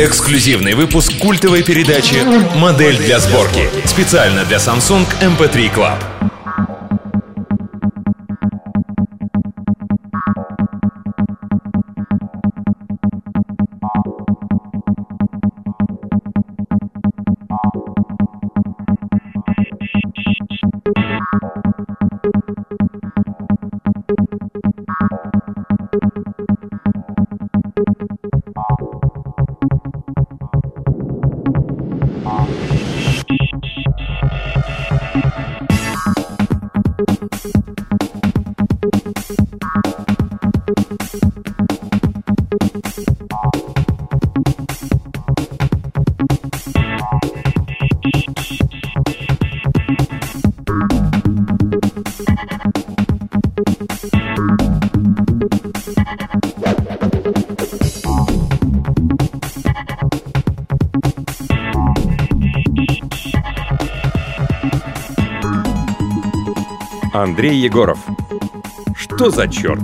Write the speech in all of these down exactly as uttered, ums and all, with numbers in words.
Эксклюзивный выпуск культовой передачи «Модель для сборки». Специально для Samsung эм пэ три Club. Андрей Егоров. Что за черт?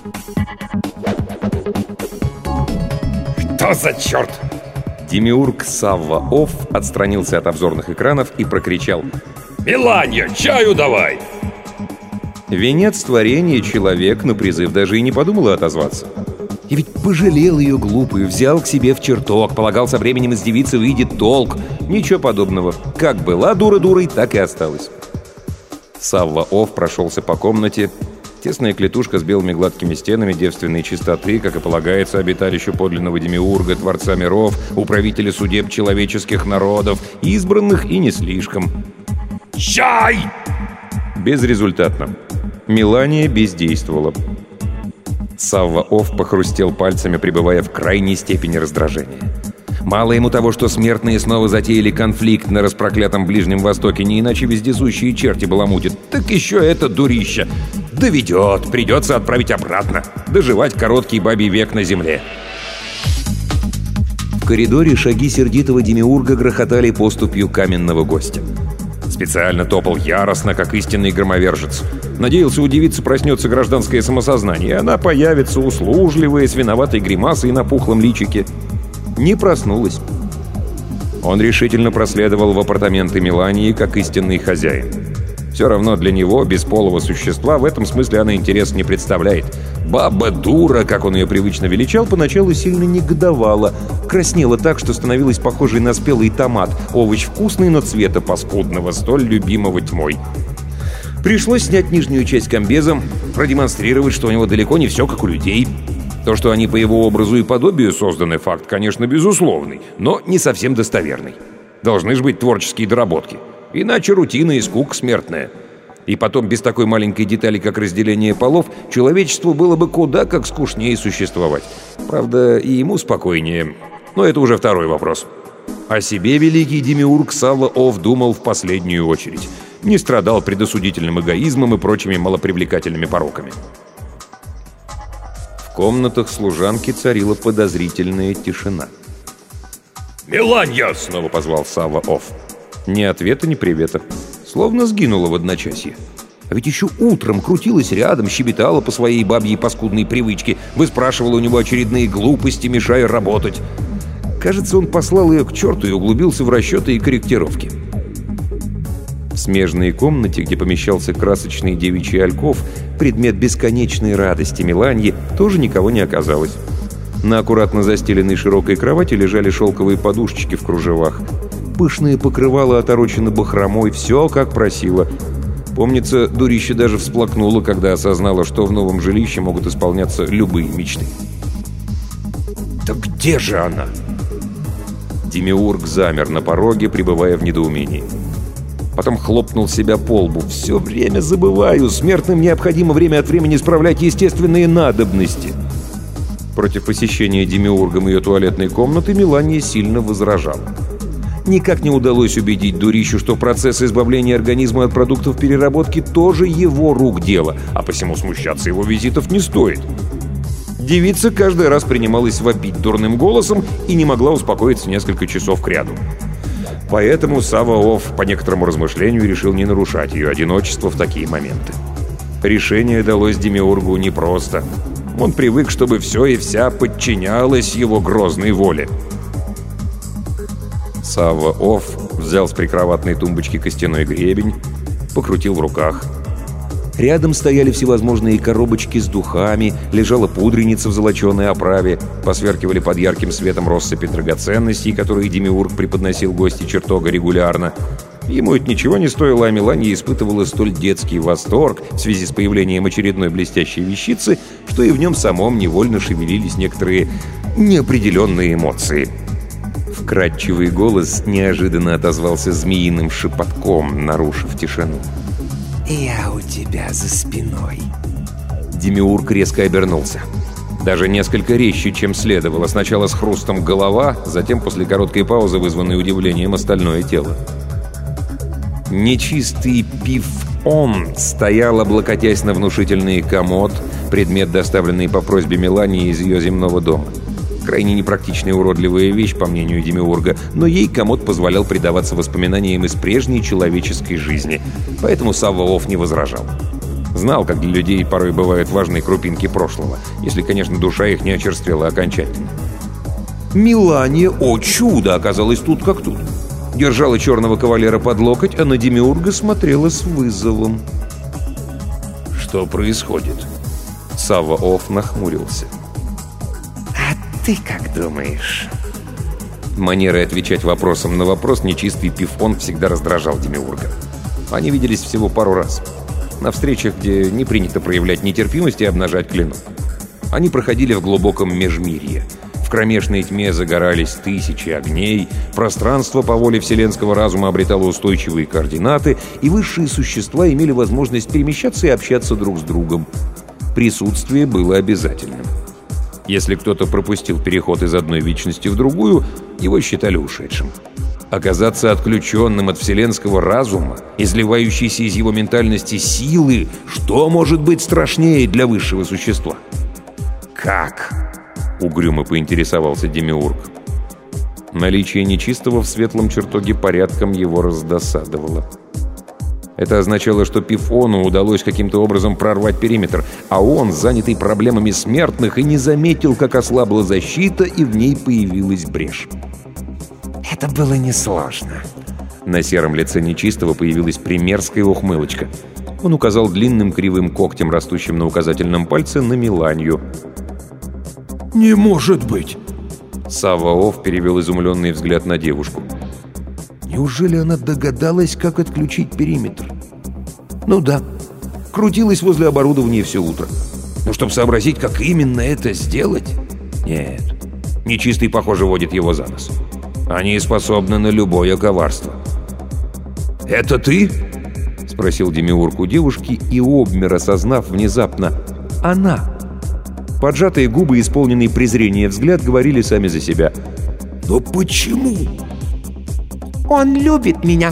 Что за черт? Демиург Савва Офф отстранился от обзорных экранов и прокричал: «Меланья, чаю давай!» Венец творения человек на призыв даже и не подумал отозваться. И ведь пожалел ее глупую, взял к себе в чертог, полагал, со временем из девицы выйдет толк. Ничего подобного. Как была дура дурой, так и осталась. Савва Офф прошелся по комнате. Тесная клетушка с белыми гладкими стенами, девственной чистоты, как и полагается обиталищу подлинного демиурга, творца миров, управителя судеб человеческих народов, избранных и не слишком. «Чай!» Безрезультатно. Мелания бездействовала. Савва Офф похрустел пальцами, пребывая в крайней степени раздражения. Мало ему того, что смертные снова затеяли конфликт на распроклятом Ближнем Востоке, не иначе вездесущие черти баламутят, так еще это дурище. Доведет, придется отправить обратно, доживать короткий бабий век на земле. В коридоре шаги сердитого демиурга грохотали поступью каменного гостя. Специально топал яростно, как истинный громовержец. Надеялся, у девицы проснется гражданское самосознание, и она появится услужливая, с виноватой гримасой на пухлом личике. Не проснулась. Он решительно проследовал в апартаменты Мелании, как истинный хозяин. Все равно для него, бесполого существа, в этом смысле она интерес не представляет. Баба-дура, как он ее привычно величал, поначалу сильно негодовала. Краснела так, что становилась похожей на спелый томат. Овощ вкусный, но цвета паскудного, столь любимого тьмой. Пришлось снять нижнюю часть комбеза, продемонстрировать, что у него далеко не все как у людей. То, что они по его образу и подобию созданы, факт, конечно, безусловный, но не совсем достоверный. Должны же быть творческие доработки. Иначе рутина и скука смертная. И потом, без такой маленькой детали, как разделение полов, человечеству было бы куда как скучнее существовать. Правда, и ему спокойнее. Но это уже второй вопрос. О себе великий демиург Савва Офф думал в последнюю очередь. Не страдал предосудительным эгоизмом и прочими малопривлекательными пороками. В комнатах служанки царила подозрительная тишина. «Меланья!» — снова позвал Савва Офф. Ни ответа, ни привета. Словно сгинула в одночасье. А ведь еще утром крутилась рядом, щебетала по своей бабьей паскудной привычке, выспрашивала у него очередные глупости, мешая работать. Кажется, он послал ее к черту и углубился в расчеты и корректировки. В смежной комнате, где помещался красочный девичий альков, предмет бесконечной радости Меланьи, тоже никого не оказалось. На аккуратно застеленной широкой кровати лежали шелковые подушечки в кружевах. Пышные покрывала оторочены бахромой, все как просила. Помнится, дурище даже всплакнула, когда осознала, что в новом жилище могут исполняться любые мечты. «Так где же она?» Демиург замер на пороге, пребывая в недоумении. Потом хлопнул себя по лбу. «Все время забываю. Смертным необходимо время от времени справлять естественные надобности». Против посещения демиургом ее туалетной комнаты Мелания сильно возражала. Никак не удалось убедить дурищу, что процесс избавления организма от продуктов переработки тоже его рук дело, а посему смущаться его визитов не стоит. Девица каждый раз принималась вопить дурным голосом и не могла успокоиться несколько часов кряду. Поэтому Савва Офф по некоторому размышлению решил не нарушать ее одиночество в такие моменты. Решение далось демиургу непросто. Он привык, чтобы все и вся подчинялось его грозной воле. Савва Офф взял с прикроватной тумбочки костяной гребень, покрутил в руках. Рядом стояли всевозможные коробочки с духами, лежала пудреница в золоченой оправе, посверкивали под ярким светом россыпи драгоценностей, которые Демиург преподносил гости чертога регулярно. Ему это ничего не стоило, а Мелания испытывала столь детский восторг в связи с появлением очередной блестящей вещицы, что и в нем самом невольно шевелились некоторые неопределенные эмоции. Вкрадчивый голос неожиданно отозвался змеиным шепотком, нарушив тишину. «Я у тебя за спиной». Демиург резко обернулся. Даже несколько резче, чем следовало. Сначала с хрустом голова, затем после короткой паузы, вызванной удивлением, остальное тело. Нечистый Пиф-Он стоял, облокотясь на внушительный комод, предмет, доставленный по просьбе Мелании из ее земного дома. Крайне непрактичная и уродливая вещь, по мнению Демиурга, но ей комод позволял предаваться воспоминаниям из прежней человеческой жизни, поэтому Савва Офф не возражал. Знал, как для людей порой бывают важные крупинки прошлого, если, конечно, душа их не очерствела окончательно. Мелания, о чудо, оказалась тут как тут. Держала черного кавалера под локоть, а на Демиурга смотрела с вызовом. «Что происходит?» Савва Офф нахмурился. «Ты как думаешь?» Манерой отвечать вопросом на вопрос нечистый Пиф-Он всегда раздражал Демиурга. Они виделись всего пару раз. На встречах, где не принято проявлять нетерпимость и обнажать клинок. Они проходили в глубоком межмирье. В кромешной тьме загорались тысячи огней, пространство по воле вселенского разума обретало устойчивые координаты, и высшие существа имели возможность перемещаться и общаться друг с другом. Присутствие было обязательным. Если кто-то пропустил переход из одной вечности в другую, его считали ушедшим. Оказаться отключенным от вселенского разума, изливающейся из его ментальности силы, что может быть страшнее для высшего существа? «Как?» — угрюмо поинтересовался Демиург. Наличие нечистого в светлом чертоге порядком его раздосадовало. Это означало, что Пифону удалось каким-то образом прорвать периметр, а он, занятый проблемами смертных, и не заметил, как ослабла защита, и в ней появилась брешь. «Это было несложно». На сером лице нечистого появилась примерская ухмылочка. Он указал длинным кривым когтем, растущим на указательном пальце, на Меланию. «Не может быть!» Савва Офф перевел изумленный взгляд на девушку. Неужели она догадалась, как отключить периметр? Ну да, крутилась возле оборудования все утро. Но чтобы сообразить, как именно это сделать... Нет, нечистый, похоже, водит его за нос. Они способны на любое коварство. «Это ты?» — спросил Демиург у девушки и обмер, осознав внезапно. «Она!» Поджатые губы, исполненный презрения взгляд, говорили сами за себя. «Но почему?» «Он любит меня».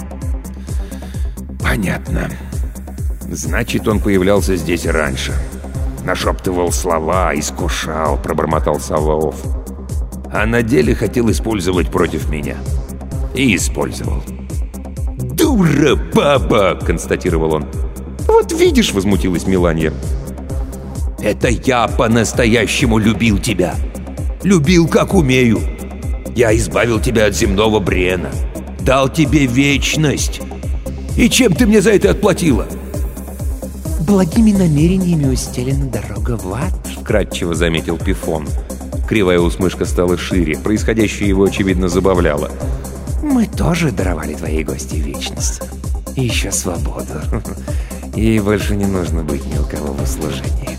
«Понятно. Значит, он появлялся здесь раньше. Нашептывал слова, искушал», — пробормотал Савва Офф. «А на деле хотел использовать против меня. И использовал». «Дура баба!» — констатировал он. «Вот видишь», — возмутилась Мелания. «Это я по-настоящему любил тебя. Любил, как умею. Я избавил тебя от земного брена. Дал тебе вечность. И чем ты мне за это отплатила?» «Благими намерениями устелена дорога в ад», — вкратчиво заметил Пифон. Кривая усмешка стала шире. Происходящее его, очевидно, забавляло. «Мы тоже даровали твоей гости вечность. И еще свободу. Ей больше не нужно быть ни у кого в услужении».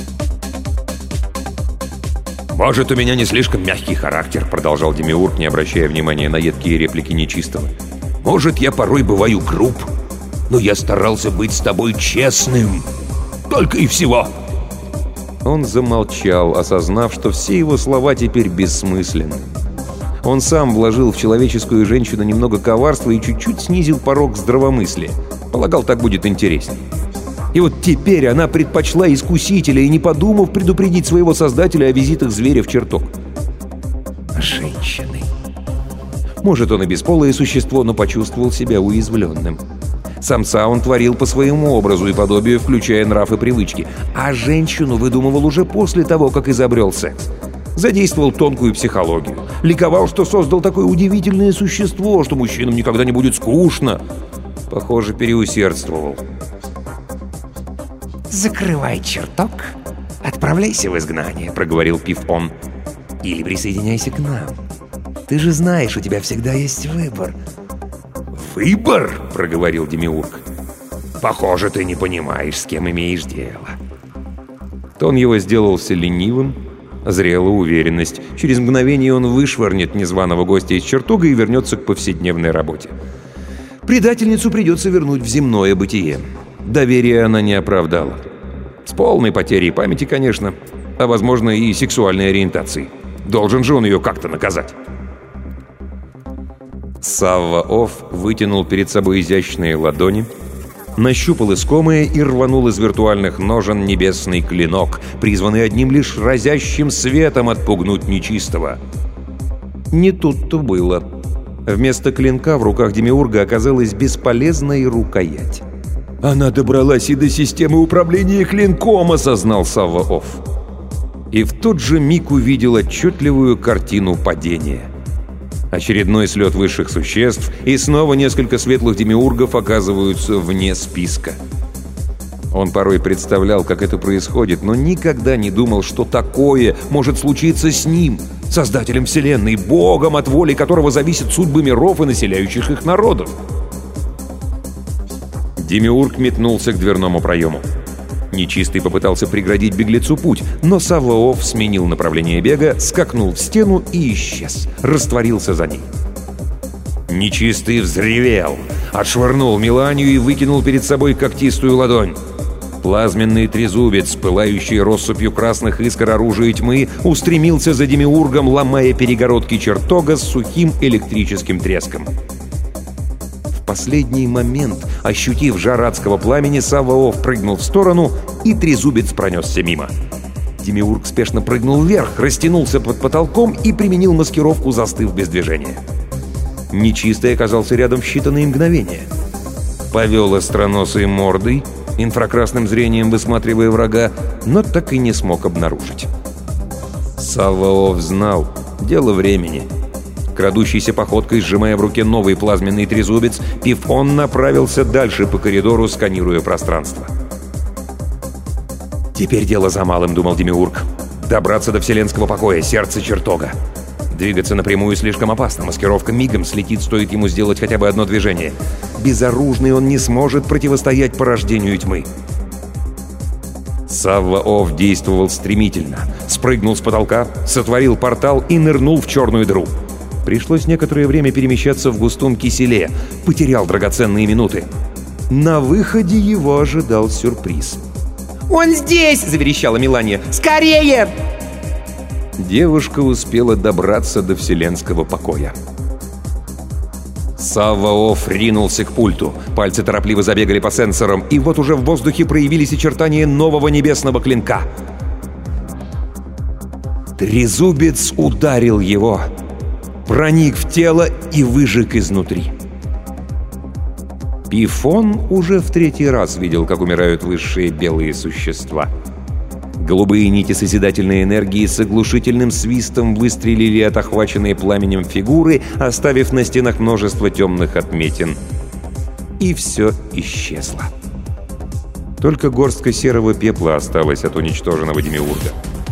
«Может, у меня не слишком мягкий характер», — продолжал Демиург, не обращая внимания на едкие реплики нечистого. «Может, я порой бываю груб, но я старался быть с тобой честным. Только и всего». Он замолчал, осознав, что все его слова теперь бессмысленны. Он сам вложил в человеческую женщину немного коварства и чуть-чуть снизил порог здравомыслия. Полагал, так будет интереснее. И вот теперь она предпочла искусителя и, не подумав, предупредить своего создателя о визитах зверя в чертог. Женщины. Может, он и бесполое существо, но почувствовал себя уязвленным. Самца он творил по своему образу и подобию, включая нрав и привычки, а женщину выдумывал уже после того, как изобрел секс. Задействовал тонкую психологию. Ликовал, что создал такое удивительное существо, что мужчинам никогда не будет скучно. Похоже, переусердствовал. «Закрывай чертог, отправляйся в изгнание», — проговорил Пиф-он. «Или присоединяйся к нам. Ты же знаешь, у тебя всегда есть выбор». «Выбор?» — проговорил Демиург. «Похоже, ты не понимаешь, с кем имеешь дело». Тон его сделался ленивым, зрела уверенность. Через мгновение он вышвырнет незваного гостя из чертога и вернется к повседневной работе. Предательницу придется вернуть в земное бытие. Доверия она не оправдала. С полной потерей памяти, конечно, а, возможно, и сексуальной ориентации. Должен же он ее как-то наказать. Савва-Офф вытянул перед собой изящные ладони, нащупал искомое и рванул из виртуальных ножен небесный клинок, призванный одним лишь разящим светом отпугнуть нечистого. Не тут-то было. Вместо клинка в руках Демиурга оказалась бесполезная рукоять. «Она добралась и до системы управления клинком», — осознал Савва-Офф. И в тот же миг увидел отчетливую картину падения. Очередной слет высших существ, и снова несколько светлых демиургов оказываются вне списка. Он порой представлял, как это происходит, но никогда не думал, что такое может случиться с ним, создателем Вселенной, богом, от воли которого зависят судьбы миров и населяющих их народов. Демиург метнулся к дверному проему. Нечистый попытался преградить беглецу путь, но Савва-Офф сменил направление бега, скакнул в стену и исчез, растворился за ней. Нечистый взревел, отшвырнул Меланию и выкинул перед собой когтистую ладонь. Плазменный трезубец, пылающий россыпью красных искр оружия тьмы, устремился за Демиургом, ломая перегородки чертога с сухим электрическим треском. В последний момент, ощутив жар адского пламени, Савва-Офф прыгнул в сторону, и трезубец пронесся мимо. Демиург спешно прыгнул вверх, растянулся под потолком и применил маскировку, застыв без движения. Нечистый оказался рядом в считанные мгновения. Повел остроносой мордой, инфракрасным зрением высматривая врага, но так и не смог обнаружить. Савва-Офф знал — дело времени. Крадущейся походкой, сжимая в руке новый плазменный трезубец, Пиф-он направился дальше по коридору, сканируя пространство. «Теперь дело за малым», — думал Демиург. «Добраться до вселенского покоя, сердца чертога. Двигаться напрямую слишком опасно, маскировка мигом слетит, стоит ему сделать хотя бы одно движение. Безоружный он не сможет противостоять порождению тьмы». Савва-Офф действовал стремительно. Спрыгнул с потолка, сотворил портал и нырнул в черную дыру. Пришлось некоторое время перемещаться в густом киселе. Потерял драгоценные минуты. На выходе его ожидал сюрприз. «Он здесь!» — заверещала Мелания. «Скорее!» Девушка успела добраться до вселенского покоя. Савва-Офф ринулся к пульту. Пальцы торопливо забегали по сенсорам, и вот уже в воздухе проявились очертания нового небесного клинка. Трезубец ударил его, проник в тело и выжег изнутри. Пиф-он уже в третий раз видел, как умирают высшие белые существа. Голубые нити созидательной энергии с оглушительным свистом выстрелили от охваченной пламенем фигуры, оставив на стенах множество темных отметин. И все исчезло. Только горстка серого пепла осталась от уничтоженного Демиурга.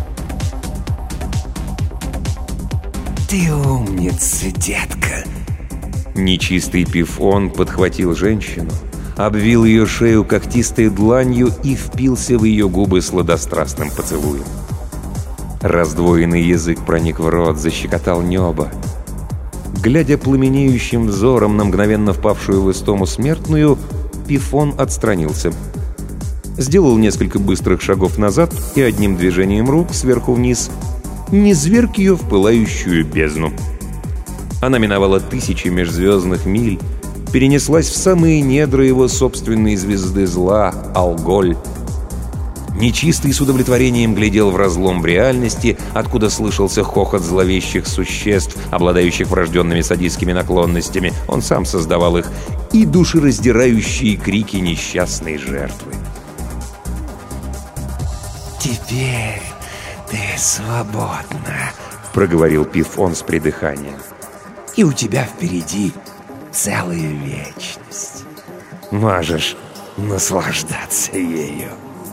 «Ты умница, детка!» Нечистый Пиф-он подхватил женщину, обвил ее шею когтистой дланью и впился в ее губы сладострастным поцелуем. Раздвоенный язык проник в рот, защекотал небо. Глядя пламенеющим взором на мгновенно впавшую в истому смертную, Пиф-он отстранился. Сделал несколько быстрых шагов назад и одним движением рук сверху вниз низверг ее в пылающую бездну. Она миновала тысячи межзвездных миль, перенеслась в самые недра его собственной звезды зла — Алголь. Нечистый с удовлетворением глядел в разлом в реальности, откуда слышался хохот зловещих существ, обладающих врожденными садистскими наклонностями, он сам создавал их, и душераздирающие крики несчастной жертвы. «Теперь «Ты свободна», — проговорил Пиф-он с придыханием. «И у тебя впереди целая вечность. Можешь наслаждаться ею».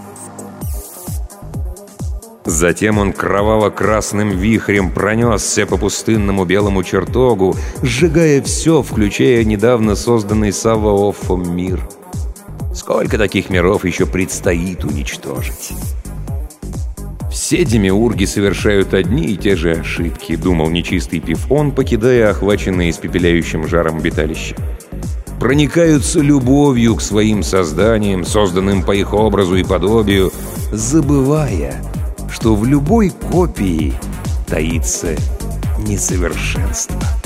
Затем он кроваво-красным вихрем пронесся по пустынному белому чертогу, сжигая все, включая недавно созданный Савва-Оффом мир. Сколько таких миров еще предстоит уничтожить? «Все демиурги совершают одни и те же ошибки», — думал нечистый Пиф-он, покидая охваченное испепеляющим жаром обиталище. «Проникаются любовью к своим созданиям, созданным по их образу и подобию, забывая, что в любой копии таится несовершенство».